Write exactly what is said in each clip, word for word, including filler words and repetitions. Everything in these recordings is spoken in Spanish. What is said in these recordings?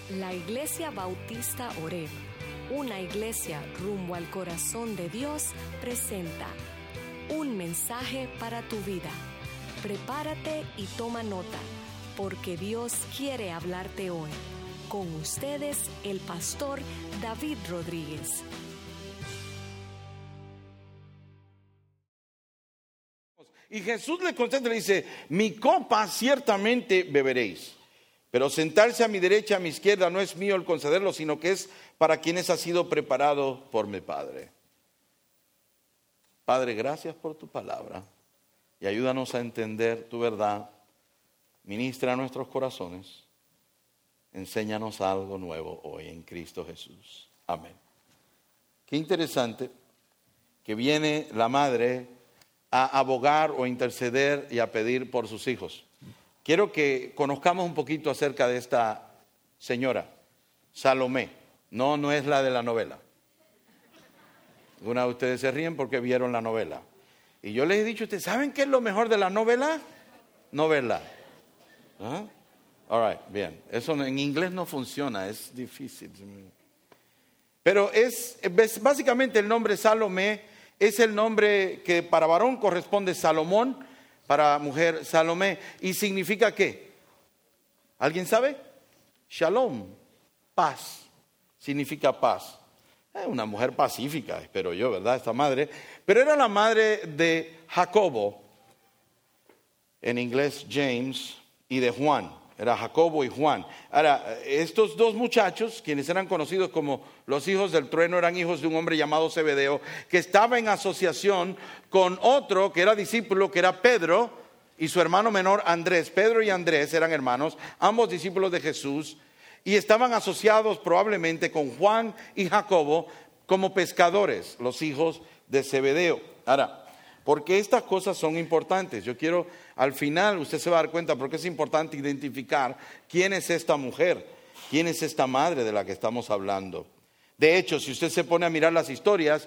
La Iglesia Bautista Oreb, una iglesia rumbo al corazón de Dios, presenta un mensaje para tu vida. Prepárate y toma nota, porque Dios quiere hablarte hoy. Con ustedes, el pastor David Rodríguez. Y Jesús le contesta y le dice: mi copa ciertamente beberéis, pero sentarse a mi derecha, a mi izquierda, no es mío el concederlo, sino que es para quienes ha sido preparado por mi Padre. Padre, gracias por tu palabra y ayúdanos a entender tu verdad. Ministra a nuestros corazones. Enséñanos algo nuevo hoy en Cristo Jesús. Amén. Qué interesante que viene la madre a abogar o interceder y a pedir por sus hijos. Quiero que conozcamos un poquito acerca de esta señora, Salomé. No, no es la de la novela. Algunos de ustedes se ríen porque vieron la novela. Y yo les he dicho a ustedes, ¿saben qué es lo mejor de la novela? Novela. ¿Ah? All right, bien. Eso en inglés no funciona, es difícil. Pero es, es básicamente el nombre Salomé. Es el nombre que para varón corresponde Salomón, para mujer Salomé. ¿Y significa qué? ¿Alguien sabe? Shalom, paz. Significa paz. Es una mujer pacífica, espero yo, ¿verdad? Esta madre. Pero era la madre de Jacobo, en inglés James, y de Juan. Era Jacobo y Juan. Ahora, estos dos muchachos, quienes eran conocidos como los hijos del trueno, eran hijos de un hombre llamado Zebedeo, que estaba en asociación con otro que era discípulo, que era Pedro, y su hermano menor Andrés. Pedro y Andrés eran hermanos, ambos discípulos de Jesús, y estaban asociados probablemente con Juan y Jacobo como pescadores, los hijos de Zebedeo. Ahora, porque estas cosas son importantes. Yo quiero, al final usted se va a dar cuenta porque es importante identificar quién es esta mujer, quién es esta madre de la que estamos hablando. De hecho, si usted se pone a mirar las historias,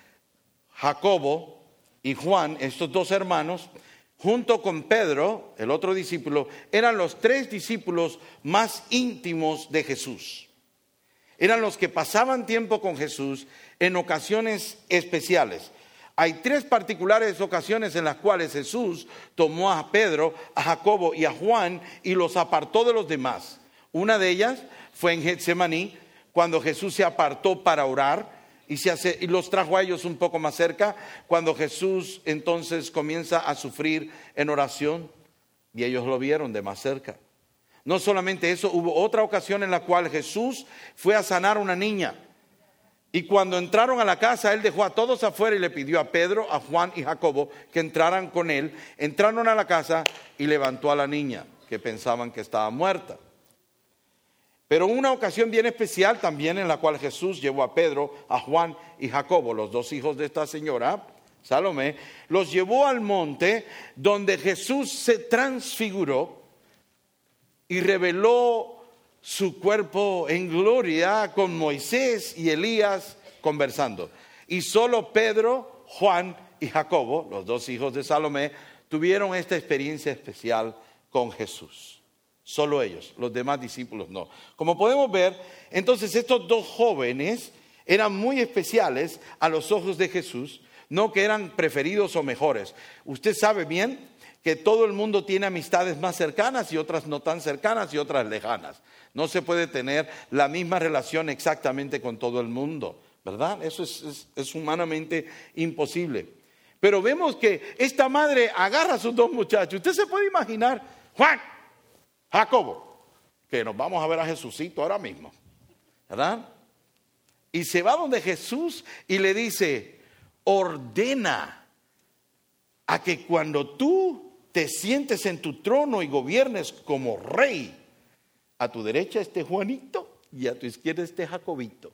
Jacobo y Juan, estos dos hermanos, junto con Pedro, el otro discípulo, eran los tres discípulos más íntimos de Jesús. Eran los que pasaban tiempo con Jesús en ocasiones especiales. Hay tres particulares ocasiones en las cuales Jesús tomó a Pedro, a Jacobo y a Juan y los apartó de los demás. Una de ellas fue en Getsemaní, cuando Jesús se apartó para orar y, se hace, y los trajo a ellos un poco más cerca, cuando Jesús entonces comienza a sufrir en oración y ellos lo vieron de más cerca. No solamente eso, hubo otra ocasión en la cual Jesús fue a sanar a una niña. Y cuando entraron a la casa, él dejó a todos afuera y le pidió a Pedro, a Juan y Jacobo que entraran con él. Entraron a la casa y levantó a la niña, que pensaban que estaba muerta. Pero una ocasión bien especial también en la cual Jesús llevó a Pedro, a Juan y Jacobo, los dos hijos de esta señora, Salomé, los llevó al monte donde Jesús se transfiguró y reveló su cuerpo en gloria con Moisés y Elías conversando. Y solo Pedro, Juan y Jacobo, los dos hijos de Salomé, tuvieron esta experiencia especial con Jesús. Solo ellos, los demás discípulos no. Como podemos ver, entonces estos dos jóvenes eran muy especiales a los ojos de Jesús, no que eran preferidos o mejores. Usted sabe bien que todo el mundo tiene amistades más cercanas y otras no tan cercanas y otras lejanas. No se puede tener la misma relación exactamente con todo el mundo, ¿verdad? Eso es, es, es humanamente imposible. Pero vemos que esta madre agarra a sus dos muchachos. Usted se puede imaginar, Juan, Jacobo, que nos vamos a ver a Jesucito ahora mismo, ¿verdad? Y se va donde Jesús y le dice, ordena a que cuando tú te sientes en tu trono y gobiernes como rey, a tu derecha esté Juanito y a tu izquierda esté Jacobito,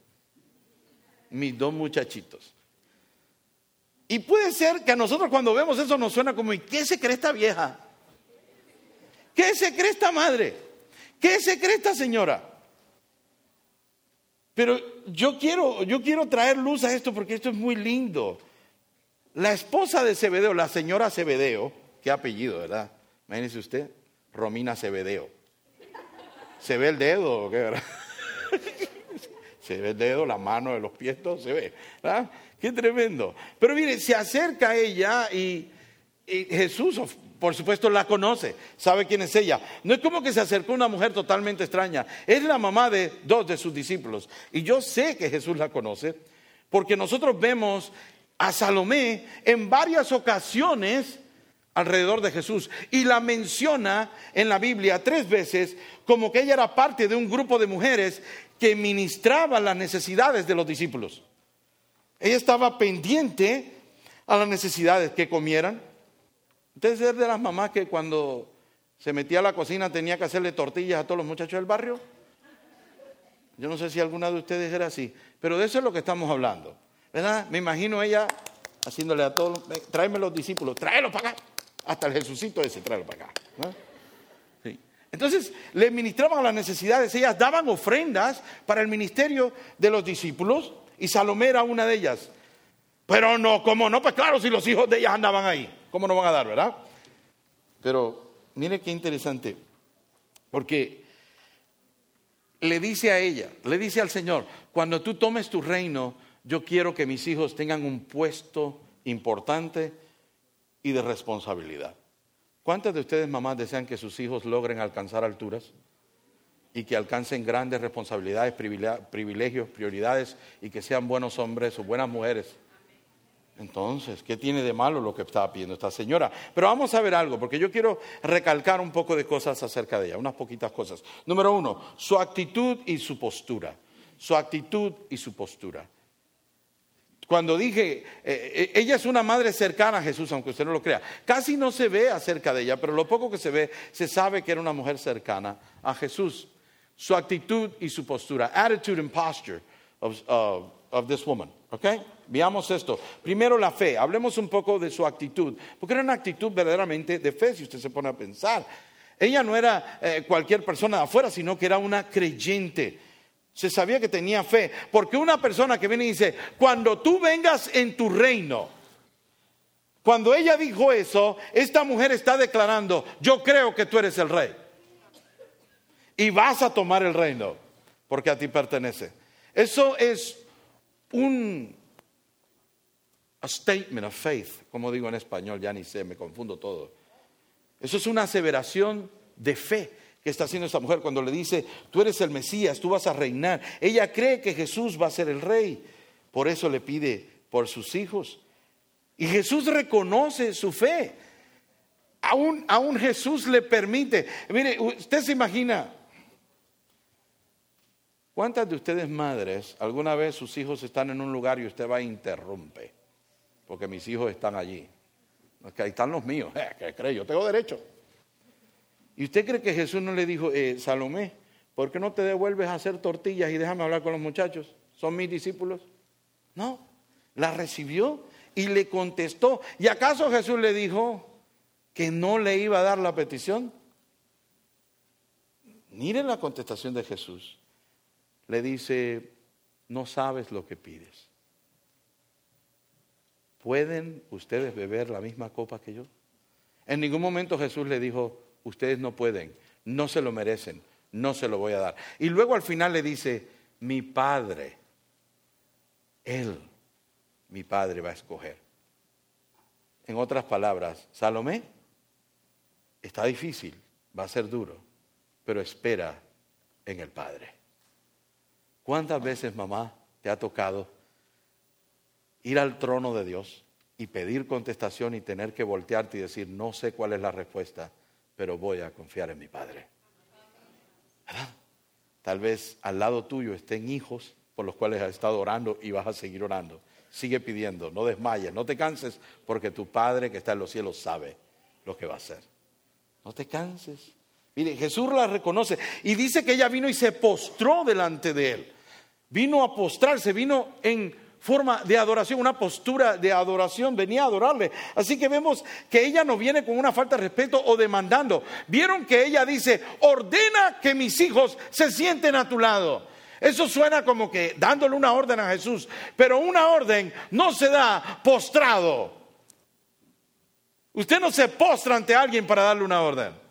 mis dos muchachitos. Y puede ser que a nosotros cuando vemos eso nos suena como, ¿y qué se cree esta vieja? ¿Qué se cree esta madre? ¿Qué se cree esta señora? Pero yo quiero, yo quiero traer luz a esto porque esto es muy lindo. La esposa de Zebedeo, la señora Zebedeo, qué apellido, ¿verdad? Imagínese usted, Romina Zebedeo. ¿Se ve el dedo o qué, verdad? Se ve el dedo, la mano, los pies, todo se ve. ¿Verdad? Qué tremendo. Pero mire, se acerca a ella y, y Jesús, por supuesto, la conoce. Sabe quién es ella. No es como que se acercó una mujer totalmente extraña. Es la mamá de dos de sus discípulos. Y yo sé que Jesús la conoce porque nosotros vemos a Salomé en varias ocasiones alrededor de Jesús y la menciona en la Biblia tres veces como que ella era parte de un grupo de mujeres que ministraban las necesidades de los discípulos. Ella estaba pendiente a las necesidades, que comieran. Ustedes es de las mamás que cuando se metía a la cocina tenía que hacerle tortillas a todos los muchachos del barrio. Yo no sé si alguna de ustedes era así, pero de eso es lo que estamos hablando, ¿verdad? Me imagino ella haciéndole a todos, tráeme los discípulos, tráelos para acá. Hasta el Jesucito ese, tráelo para acá, ¿no? Sí. Entonces, le ministraban las necesidades. Ellas daban ofrendas para el ministerio de los discípulos y Salomé era una de ellas. Pero no, ¿cómo no? Pues claro, si los hijos de ellas andaban ahí, ¿cómo no van a dar, verdad? Pero mire qué interesante, porque le dice a ella, le dice al Señor, cuando tú tomes tu reino, yo quiero que mis hijos tengan un puesto importante y de responsabilidad. ¿Cuántas de ustedes, mamás, desean que sus hijos logren alcanzar alturas y que alcancen grandes responsabilidades, privilegios, prioridades y que sean buenos hombres o buenas mujeres? Entonces, ¿qué tiene de malo lo que estaba pidiendo esta señora? Pero vamos a ver algo, porque yo quiero recalcar un poco de cosas acerca de ella, unas poquitas cosas. Número uno, su actitud y su postura. Su actitud y su postura. Cuando dije, eh, ella es una madre cercana a Jesús, aunque usted no lo crea. Casi no se ve acerca de ella, pero lo poco que se ve, se sabe que era una mujer cercana a Jesús. Su actitud y su postura. Attitude and posture of, uh, of this woman. ¿Ok? Veamos esto. Primero la fe. Hablemos un poco de su actitud. Porque era una actitud verdaderamente de fe, si usted se pone a pensar. Ella no era eh, cualquier persona de afuera, sino que era una creyente. Se sabía que tenía fe, porque una persona que viene y dice, cuando tú vengas en tu reino, cuando ella dijo eso, esta mujer está declarando, yo creo que tú eres el rey y vas a tomar el reino, porque a ti pertenece. Eso es un a statement of faith, como digo en español, ya ni sé, me confundo todo. Eso es una aseveración de fe que está haciendo esta mujer cuando le dice, tú eres el Mesías, tú vas a reinar. Ella cree que Jesús va a ser el rey, por eso le pide por sus hijos. Y Jesús reconoce su fe. Aún, aún Jesús le permite. Mire, usted se imagina, ¿cuántas de ustedes madres, alguna vez sus hijos están en un lugar y usted va e interrumpe? Porque mis hijos están allí. Es que ahí están los míos, eh, ¿qué cree? Yo tengo derecho. ¿Y usted cree que Jesús no le dijo, eh, Salomé, ¿por qué no te devuelves a hacer tortillas y déjame hablar con los muchachos? ¿Son mis discípulos? No, la recibió y le contestó. ¿Y acaso Jesús le dijo que no le iba a dar la petición? Miren la contestación de Jesús. Le dice, no sabes lo que pides. ¿Pueden ustedes beber la misma copa que yo? En ningún momento Jesús le dijo, ustedes no pueden, no se lo merecen, no se lo voy a dar. Y luego al final le dice, mi Padre, Él, mi Padre va a escoger. En otras palabras, Salomé, está difícil, va a ser duro, pero espera en el Padre. ¿Cuántas veces, mamá, te ha tocado ir al trono de Dios y pedir contestación y tener que voltearte y decir, no sé cuál es la respuesta, pero voy a confiar en mi Padre? ¿Verdad? Tal vez al lado tuyo estén hijos por los cuales has estado orando y vas a seguir orando. Sigue pidiendo, no desmayes, no te canses, porque tu Padre que está en los cielos sabe lo que va a hacer. No te canses. Mire, Jesús la reconoce y dice que ella vino y se postró delante de Él. Vino a postrarse, vino en forma de adoración, una postura de adoración, venía a adorarle. Así que vemos que ella no viene con una falta de respeto o demandando. Vieron que ella dice, ordena que mis hijos se sienten a tu lado. Eso suena como que dándole una orden a Jesús, pero una orden no se da postrado. Usted no se postra ante alguien para darle una orden.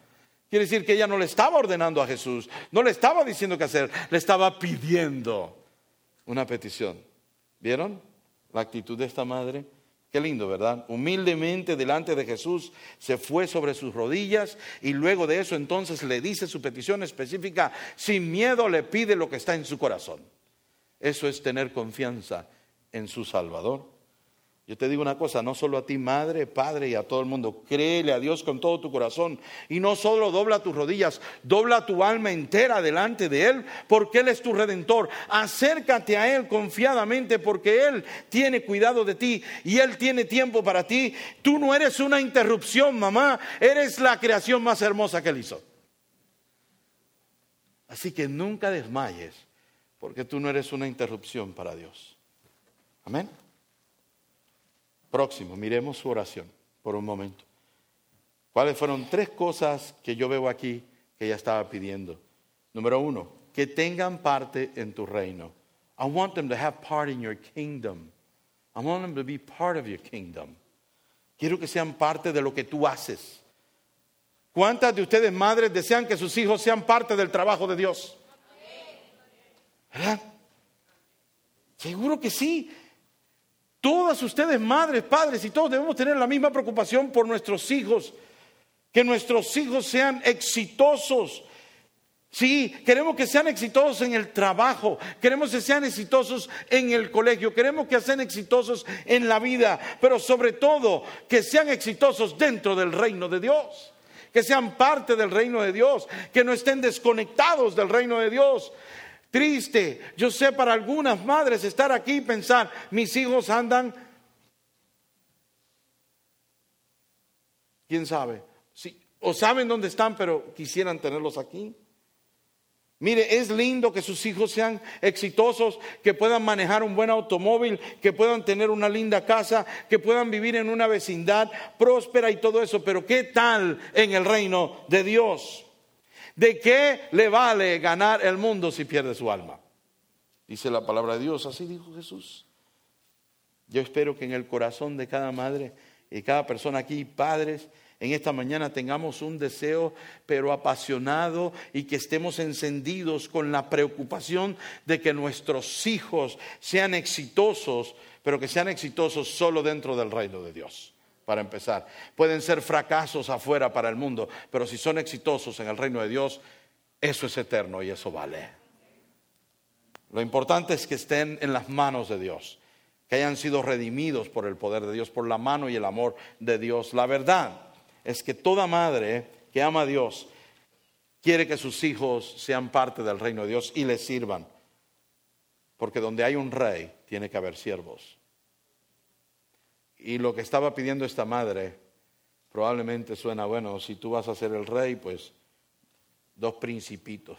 Quiere decir que ella no le estaba ordenando a Jesús, no le estaba diciendo qué hacer, le estaba pidiendo una petición. ¿Vieron la actitud de esta madre? Qué lindo, ¿verdad? Humildemente delante de Jesús se fue sobre sus rodillas y luego de eso entonces le dice su petición específica. Sin miedo le pide lo que está en su corazón. Eso es tener confianza en su Salvador. Yo te digo una cosa, no solo a ti madre, padre y a todo el mundo, créele a Dios con todo tu corazón y no solo dobla tus rodillas, dobla tu alma entera delante de Él porque Él es tu Redentor. Acércate a Él confiadamente porque Él tiene cuidado de ti y Él tiene tiempo para ti. Tú no eres una interrupción, mamá, eres la creación más hermosa que Él hizo. Así que nunca desmayes porque tú no eres una interrupción para Dios. Amén. Próximo, miremos su oración por un momento. ¿Cuáles fueron tres cosas que yo veo aquí que ella estaba pidiendo? Número uno, que tengan parte en tu reino. I want them to have part in your kingdom. I want them to be part of your kingdom. Quiero que sean parte de lo que tú haces. ¿Cuántas de ustedes, madres, desean que sus hijos sean parte del trabajo de Dios? ¿Verdad? Seguro que sí. Todas ustedes, madres, padres y todos debemos tener la misma preocupación por nuestros hijos. Que nuestros hijos sean exitosos. Sí, queremos que sean exitosos en el trabajo. Queremos que sean exitosos en el colegio. Queremos que sean exitosos en la vida. Pero sobre todo, que sean exitosos dentro del reino de Dios. Que sean parte del reino de Dios. Que no estén desconectados del reino de Dios. Triste, yo sé para algunas madres estar aquí y pensar, mis hijos andan, quién sabe, sí, o saben dónde están, pero quisieran tenerlos aquí. Mire, es lindo que sus hijos sean exitosos, que puedan manejar un buen automóvil, que puedan tener una linda casa, que puedan vivir en una vecindad próspera y todo eso, pero ¿qué tal en el reino de Dios? ¿De qué le vale ganar el mundo si pierde su alma? Dice la palabra de Dios, así dijo Jesús. Yo espero que en el corazón de cada madre y cada persona aquí, padres, en esta mañana tengamos un deseo pero apasionado y que estemos encendidos con la preocupación de que nuestros hijos sean exitosos, pero que sean exitosos solo dentro del reino de Dios. Para empezar, pueden ser fracasos afuera para el mundo, pero si son exitosos en el reino de Dios, eso es eterno y eso vale. Lo importante es que estén en las manos de Dios, que hayan sido redimidos por el poder de Dios, por la mano y el amor de Dios. La verdad es que toda madre que ama a Dios quiere que sus hijos sean parte del reino de Dios y les sirvan, porque donde hay un rey tiene que haber siervos. Y lo que estaba pidiendo esta madre probablemente suena, bueno, si tú vas a ser el rey, pues dos principitos.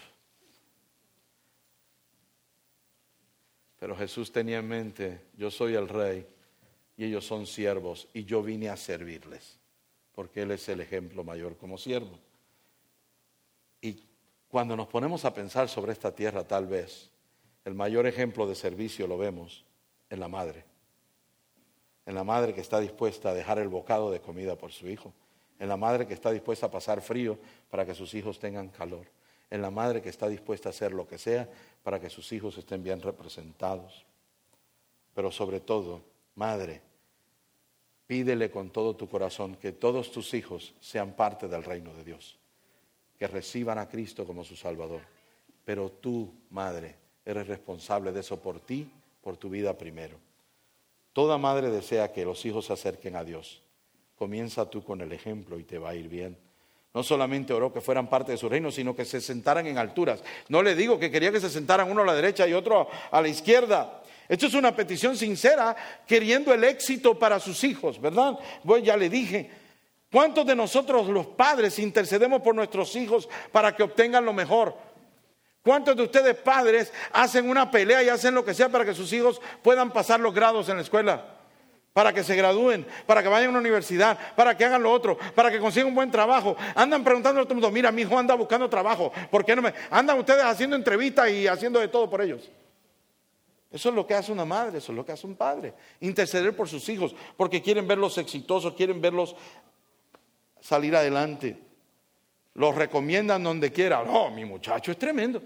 Pero Jesús tenía en mente, yo soy el rey y ellos son siervos y yo vine a servirles, porque Él es el ejemplo mayor como siervo. Y cuando nos ponemos a pensar sobre esta tierra, tal vez el mayor ejemplo de servicio lo vemos en la madre. En la madre que está dispuesta a dejar el bocado de comida por su hijo. En la madre que está dispuesta a pasar frío para que sus hijos tengan calor. En la madre que está dispuesta a hacer lo que sea para que sus hijos estén bien representados. Pero sobre todo, madre, pídele con todo tu corazón que todos tus hijos sean parte del reino de Dios. Que reciban a Cristo como su Salvador. Pero tú, madre, eres responsable de eso por ti, por tu vida primero. Toda madre desea que los hijos se acerquen a Dios. Comienza tú con el ejemplo y te va a ir bien. No solamente oró que fueran parte de su reino, sino que se sentaran en alturas. No le digo que quería que se sentaran uno a la derecha y otro a la izquierda. Esto es una petición sincera, queriendo el éxito para sus hijos, ¿verdad? Pues ya le dije, ¿cuántos de nosotros los padres intercedemos por nuestros hijos para que obtengan lo mejor? ¿Cuántos de ustedes padres hacen una pelea y hacen lo que sea para que sus hijos puedan pasar los grados en la escuela? Para que se gradúen, para que vayan a una universidad, para que hagan lo otro, para que consigan un buen trabajo. Andan preguntando a todo el mundo, mira, mi hijo anda buscando trabajo, ¿por qué no me...? Andan ustedes haciendo entrevistas y haciendo de todo por ellos. Eso es lo que hace una madre, eso es lo que hace un padre. Interceder por sus hijos, porque quieren verlos exitosos, quieren verlos salir adelante. Los recomiendan donde quiera. No, mi muchacho es tremendo.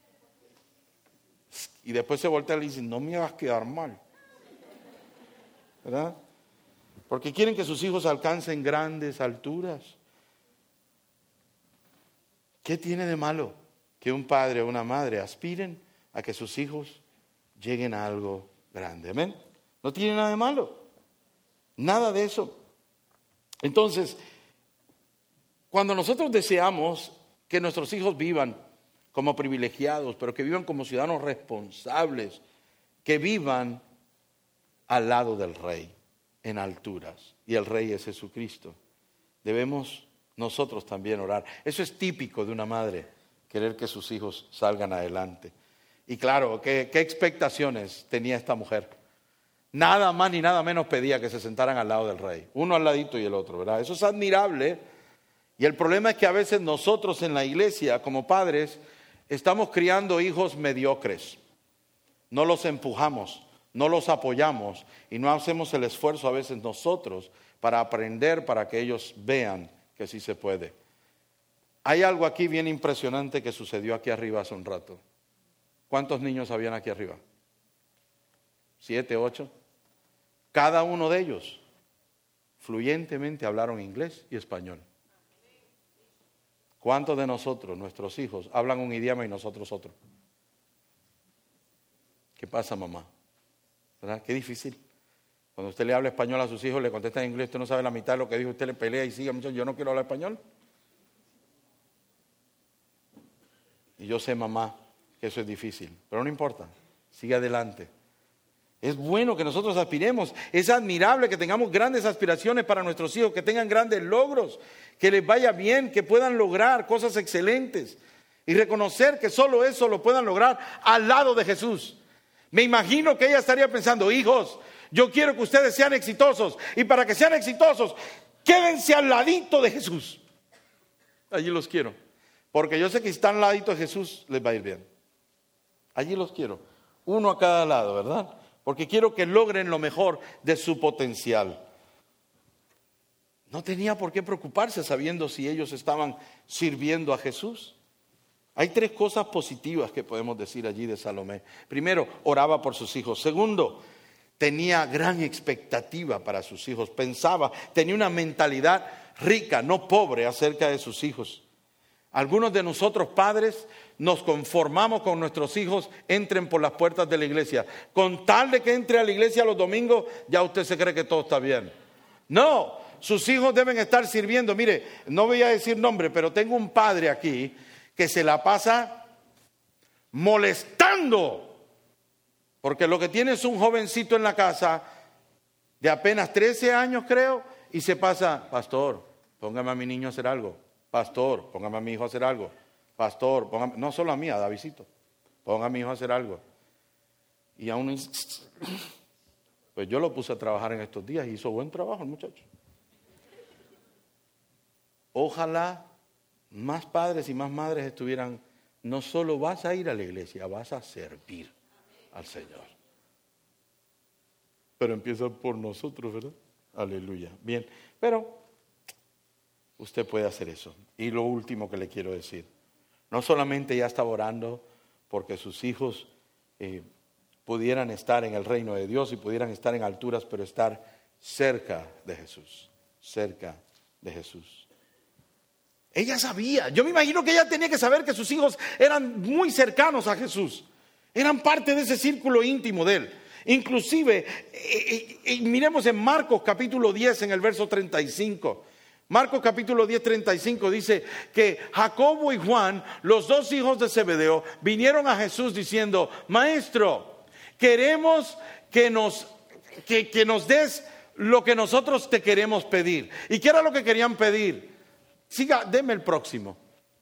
Y después se voltea y le dicen, no me hagas quedar mal. ¿Verdad? Porque quieren que sus hijos alcancen grandes alturas. ¿Qué tiene de malo que un padre o una madre aspiren a que sus hijos lleguen a algo grande? Amén. No tiene nada de malo. Nada de eso. Entonces, cuando nosotros deseamos que nuestros hijos vivan como privilegiados, pero que vivan como ciudadanos responsables, que vivan al lado del Rey, en alturas, y el Rey es Jesucristo, debemos nosotros también orar. Eso es típico de una madre, querer que sus hijos salgan adelante. Y claro, ¿qué, qué expectaciones tenía esta mujer? Nada más ni nada menos pedía que se sentaran al lado del Rey, uno al ladito y el otro, ¿verdad? Eso es admirable. Y el problema es que a veces nosotros en la iglesia, como padres, estamos criando hijos mediocres. No los empujamos, no los apoyamos y no hacemos el esfuerzo a veces nosotros para aprender, para que ellos vean que sí se puede. Hay algo aquí bien impresionante que sucedió aquí arriba hace un rato. ¿Cuántos niños habían aquí arriba? ¿Siete, ocho? Cada uno de ellos fluyentemente hablaron inglés y español. ¿Cuántos de nosotros, nuestros hijos, hablan un idioma y nosotros otro? ¿Qué pasa, mamá? ¿Verdad? Qué difícil. Cuando usted le habla español a sus hijos, le contesta en inglés, usted no sabe la mitad de lo que dijo, usted le pelea y sigue, yo no quiero hablar español. Y yo sé, mamá, que eso es difícil, pero no importa, sigue adelante. Es bueno que nosotros aspiremos, es admirable que tengamos grandes aspiraciones para nuestros hijos, que tengan grandes logros, que les vaya bien, que puedan lograr cosas excelentes y reconocer que solo eso lo puedan lograr al lado de Jesús. Me imagino que ella estaría pensando, hijos, yo quiero que ustedes sean exitosos y para que sean exitosos, quédense al ladito de Jesús. Allí los quiero, porque yo sé que si están al ladito de Jesús les va a ir bien. Allí los quiero, uno a cada lado, ¿verdad? Porque quiero que logren lo mejor de su potencial. No tenía por qué preocuparse sabiendo si ellos estaban sirviendo a Jesús. Hay tres cosas positivas que podemos decir allí de Salomé. Primero, oraba por sus hijos. Segundo, tenía gran expectativa para sus hijos. Pensaba, tenía una mentalidad rica, no pobre, acerca de sus hijos. Algunos de nosotros padres nos conformamos con nuestros hijos entren por las puertas de la iglesia. Con tal de que entre a la iglesia los domingos, ya usted se cree que todo está bien. No, sus hijos deben estar sirviendo. Mire, no voy a decir nombre, pero tengo un padre aquí que se la pasa molestando. Porque lo que tiene es un jovencito en la casa de apenas trece años, creo, y se pasa, pastor, póngame a mi niño a hacer algo. Pastor, póngame a mi hijo a hacer algo. Pastor, póngame, no solo a mí, a Davidcito, ponga a mi hijo a hacer algo. Y aún, pues yo lo puse a trabajar en estos días y hizo buen trabajo el muchacho. Ojalá más padres y más madres estuvieran, no solo vas a ir a la iglesia, vas a servir al Señor. Pero empieza por nosotros, ¿verdad? Aleluya. Bien, pero usted puede hacer eso. Y lo último que le quiero decir, no solamente ya estaba orando porque sus hijos eh, pudieran estar en el reino de Dios y pudieran estar en alturas, pero estar cerca de Jesús, cerca de Jesús. Ella sabía, yo me imagino que ella tenía que saber que sus hijos eran muy cercanos a Jesús, eran parte de ese círculo íntimo de él. Inclusive, eh, eh, miremos en Marcos capítulo diez en el verso treinta y cinco. Marcos capítulo diez, treinta y cinco dice que Jacobo y Juan, los dos hijos de Zebedeo, vinieron a Jesús diciendo, Maestro, queremos que nos, que, que nos des lo que nosotros te queremos pedir. ¿Y qué era lo que querían pedir? Siga, deme el próximo.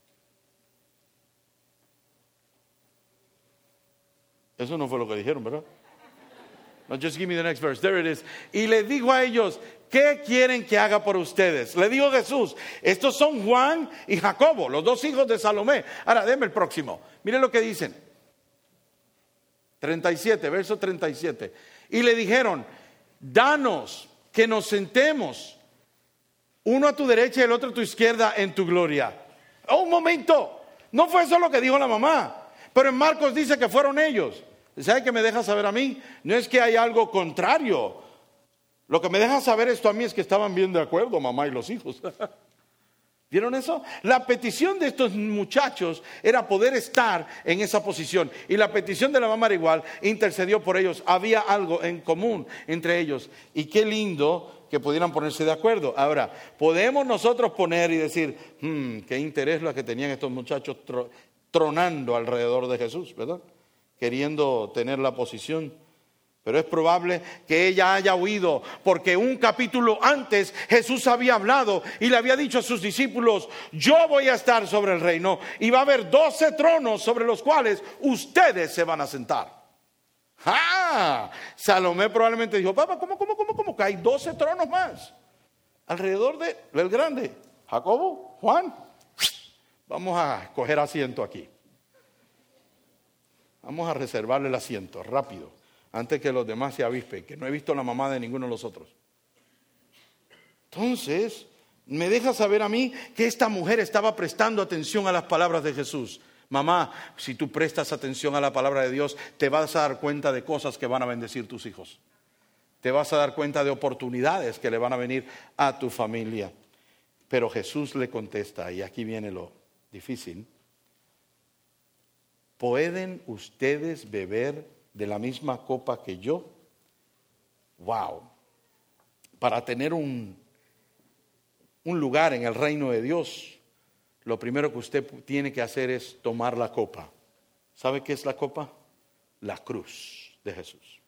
Eso no fue lo que dijeron, ¿verdad? No, just give me the next verse. There it is. Y le dijo a ellos, ¿qué quieren que haga por ustedes? Le dijo Jesús, estos son Juan y Jacobo, los dos hijos de Salomé. Ahora, denme el próximo. Miren lo que dicen. treinta y siete, verso treinta y siete. Y le dijeron, danos que nos sentemos, uno a tu derecha y el otro a tu izquierda en tu gloria. Oh, un momento, no fue eso lo que dijo la mamá, pero en Marcos dice que fueron ellos. ¿Sabe qué me deja saber a mí? No es que hay algo contrario. Lo que me deja saber esto a mí es que estaban bien de acuerdo, mamá y los hijos. ¿Vieron eso? La petición de estos muchachos era poder estar en esa posición. Y la petición de la mamá era igual, intercedió por ellos. Había algo en común entre ellos. Y qué lindo que pudieran ponerse de acuerdo. Ahora, podemos nosotros poner y decir, hmm, qué interés la que tenían estos muchachos tro- tronando alrededor de Jesús, ¿verdad? Queriendo tener la posición. Pero es probable que ella haya huido, porque un capítulo antes Jesús había hablado y le había dicho a sus discípulos, yo voy a estar sobre el reino y va a haber doce tronos sobre los cuales ustedes se van a sentar. ¡Ah! Salomé probablemente dijo, papá, ¿cómo, cómo, cómo, cómo? Que hay doce tronos más alrededor de, del grande. Jacobo, Juan, vamos a coger asiento aquí. Vamos a reservarle el asiento, rápido, antes que los demás se avispen, que no he visto la mamá de ninguno de los otros. Entonces, me deja saber a mí que esta mujer estaba prestando atención a las palabras de Jesús. Mamá, si tú prestas atención a la palabra de Dios, te vas a dar cuenta de cosas que van a bendecir tus hijos. Te vas a dar cuenta de oportunidades que le van a venir a tu familia. Pero Jesús le contesta, y aquí viene lo difícil. ¿Pueden ustedes beber de la misma copa que yo? Wow. Para tener un, un lugar en el reino de Dios, lo primero que usted tiene que hacer es tomar la copa. ¿Sabe qué es la copa? La cruz de Jesús.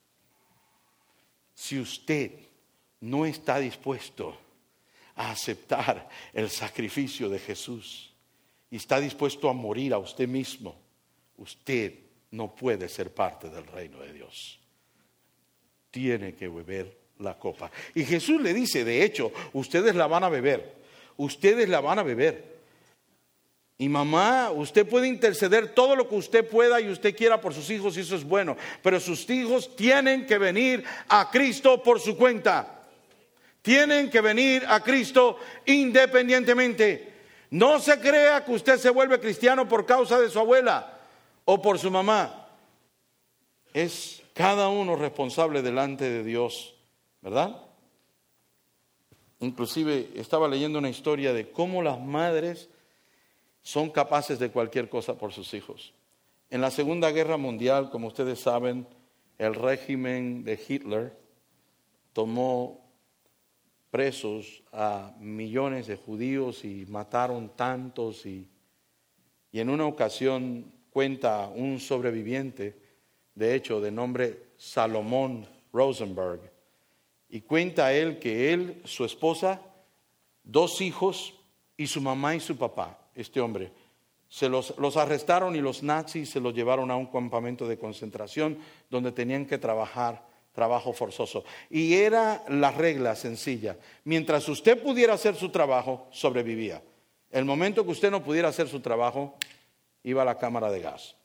Si usted no está dispuesto a aceptar el sacrificio de Jesús y está dispuesto a morir a usted mismo, usted no puede ser parte del reino de Dios. Tiene que beber la copa. Y Jesús le dice, de hecho, ustedes la van a beber. Ustedes la van a beber. Y mamá, usted puede interceder todo lo que usted pueda y usted quiera por sus hijos y eso es bueno. Pero sus hijos tienen que venir a Cristo por su cuenta. Tienen que venir a Cristo independientemente. No se crea que usted se vuelve cristiano por causa de su abuela o por su mamá. Es cada uno responsable delante de Dios, ¿verdad? Inclusive estaba leyendo una historia de cómo las madres son capaces de cualquier cosa por sus hijos. En la Segunda Guerra Mundial, como ustedes saben, el régimen de Hitler tomó presos a millones de judíos y mataron tantos. Y, y en una ocasión cuenta un sobreviviente, de hecho, de nombre Salomón Rosenberg, y cuenta él que él, su esposa, dos hijos y su mamá y su papá, este hombre, se los, los arrestaron y los nazis se los llevaron a un campamento de concentración donde tenían que trabajar, trabajo forzoso. Y era la regla sencilla, mientras usted pudiera hacer su trabajo, sobrevivía. El momento que usted no pudiera hacer su trabajo, iba a la cámara de gas.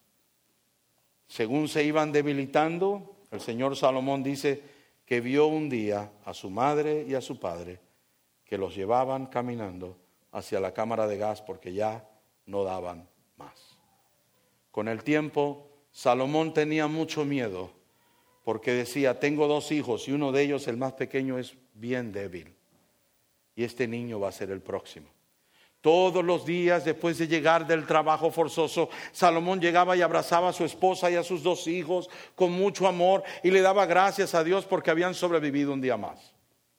Según se iban debilitando, el señor Salomón dice que vio un día a su madre y a su padre que los llevaban caminando hacia la cámara de gas porque ya no daban más. Con el tiempo, Salomón tenía mucho miedo porque decía, tengo dos hijos y uno de ellos, el más pequeño, es bien débil. Y este niño va a ser el próximo. Todos los días después de llegar del trabajo forzoso, Salomón llegaba y abrazaba a su esposa y a sus dos hijos con mucho amor y le daba gracias a Dios porque habían sobrevivido un día más.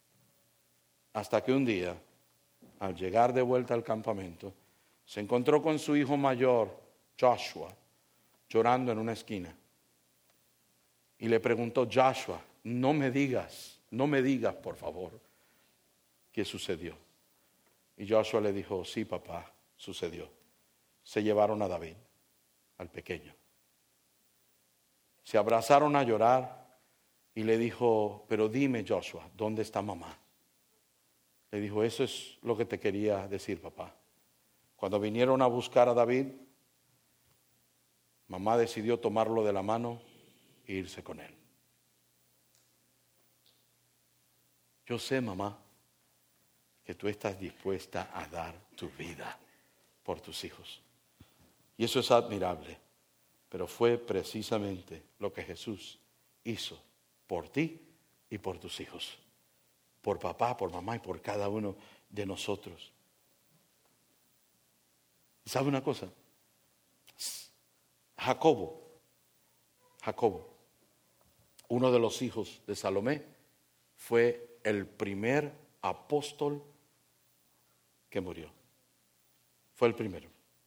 Hasta que un día, al llegar de vuelta al campamento, se encontró con su hijo mayor, Joshua, llorando en una esquina. Y le preguntó, Joshua, no me digas, no me digas, por favor, qué sucedió. Y Joshua le dijo, sí, papá, sucedió. Se llevaron a David, al pequeño. Se abrazaron a llorar y le dijo, pero dime, Joshua, ¿dónde está mamá? Le dijo, eso es lo que te quería decir, papá. Cuando vinieron a buscar a David, mamá decidió tomarlo de la mano e irse con él. Yo sé, mamá, que tú estás dispuesta a dar tu vida por tus hijos. Y eso es admirable, pero fue precisamente lo que Jesús hizo por ti y por tus hijos, por papá, por mamá y por cada uno de nosotros. ¿Sabe una cosa? Jacobo, Jacobo, uno de los hijos de Salomé, fue el primer apóstol que murió. Fue el primero.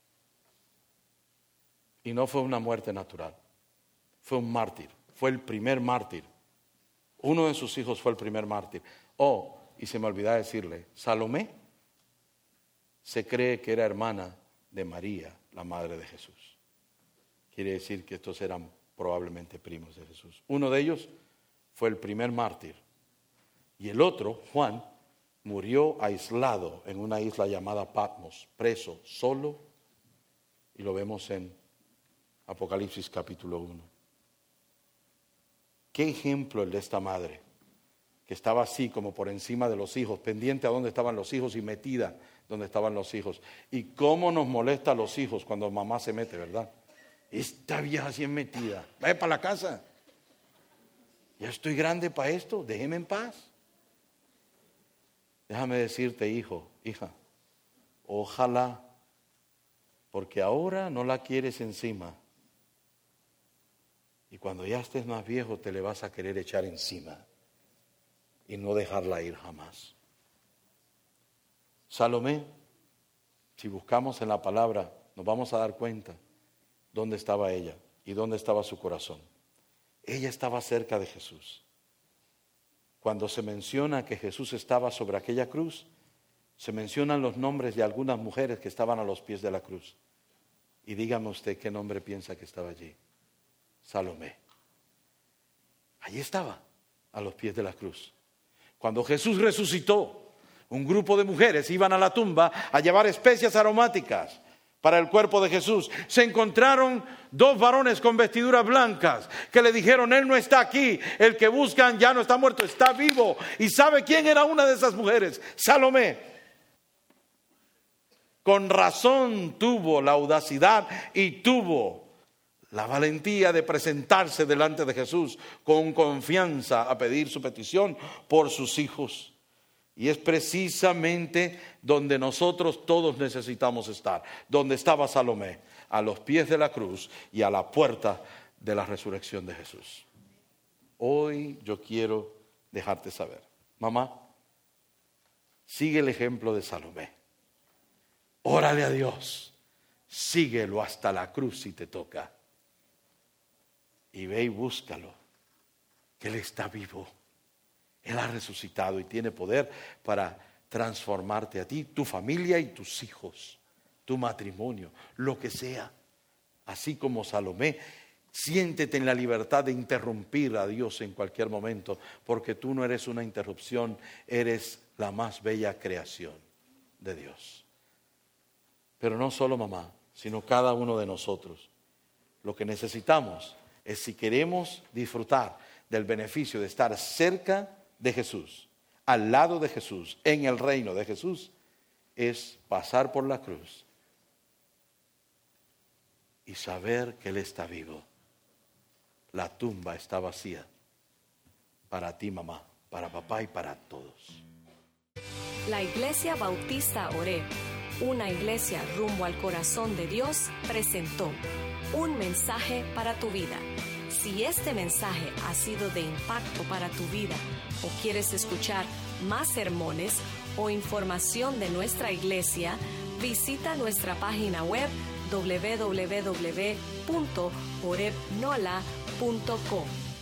Y no fue una muerte natural, fue un mártir, fue el primer mártir. Uno de sus hijos fue el primer mártir. Oh, y se me olvidó decirle, Salomé se cree que era hermana de María, la madre de Jesús. Quiere decir que estos eran probablemente primos de Jesús. Uno de ellos fue el primer mártir. Y el otro, Juan, murió aislado en una isla llamada Patmos, preso, solo, y lo vemos en Apocalipsis capítulo uno. ¿Qué ejemplo el de esta madre? Que estaba así como por encima de los hijos, pendiente a dónde estaban los hijos y metida donde estaban los hijos. Y cómo nos molesta a los hijos cuando mamá se mete, ¿verdad? Esta vieja así es metida, vaya para la casa. Ya estoy grande para esto, déjeme en paz. Déjame decirte, hijo, hija, ojalá, porque ahora no la quieres encima. Y cuando ya estés más viejo te le vas a querer echar encima y no dejarla ir jamás. Salomé, si buscamos en la palabra, nos vamos a dar cuenta dónde estaba ella y dónde estaba su corazón. Ella estaba cerca de Jesús. Cuando se menciona que Jesús estaba sobre aquella cruz, se mencionan los nombres de algunas mujeres que estaban a los pies de la cruz. Y dígame usted qué nombre piensa que estaba allí. Salomé. Allí estaba, a los pies de la cruz. Cuando Jesús resucitó, un grupo de mujeres iban a la tumba a llevar especias aromáticas para el cuerpo de Jesús. Se encontraron dos varones con vestiduras blancas que le dijeron, Él no está aquí, el que buscan ya no está muerto, está vivo. ¿Y sabe quién era una de esas mujeres? Salomé. Con razón tuvo la audacidad y tuvo la valentía de presentarse delante de Jesús con confianza a pedir su petición por sus hijos. Y es precisamente donde nosotros todos necesitamos estar, donde estaba Salomé, a los pies de la cruz y a la puerta de la resurrección de Jesús. Hoy yo quiero dejarte saber, mamá, sigue el ejemplo de Salomé. Órale a Dios, síguelo hasta la cruz si te toca. Y ve y búscalo, que Él está vivo. Él ha resucitado y tiene poder para transformarte a ti, tu familia y tus hijos, tu matrimonio, lo que sea. Así como Salomé, siéntete en la libertad de interrumpir a Dios en cualquier momento, porque tú no eres una interrupción, eres la más bella creación de Dios. Pero no solo mamá, sino cada uno de nosotros. Lo que necesitamos es, si queremos disfrutar del beneficio de estar cerca de Jesús, al lado de Jesús, en el reino de Jesús, es pasar por la cruz y saber que Él está vivo. La tumba está vacía para ti, mamá, para papá y para todos. La Iglesia Bautista Oreb, una iglesia rumbo al corazón de Dios, presentó un mensaje para tu vida. Si este mensaje ha sido de impacto para tu vida o quieres escuchar más sermones o información de nuestra iglesia, visita nuestra página web doble u doble u doble u punto oreb nola punto com.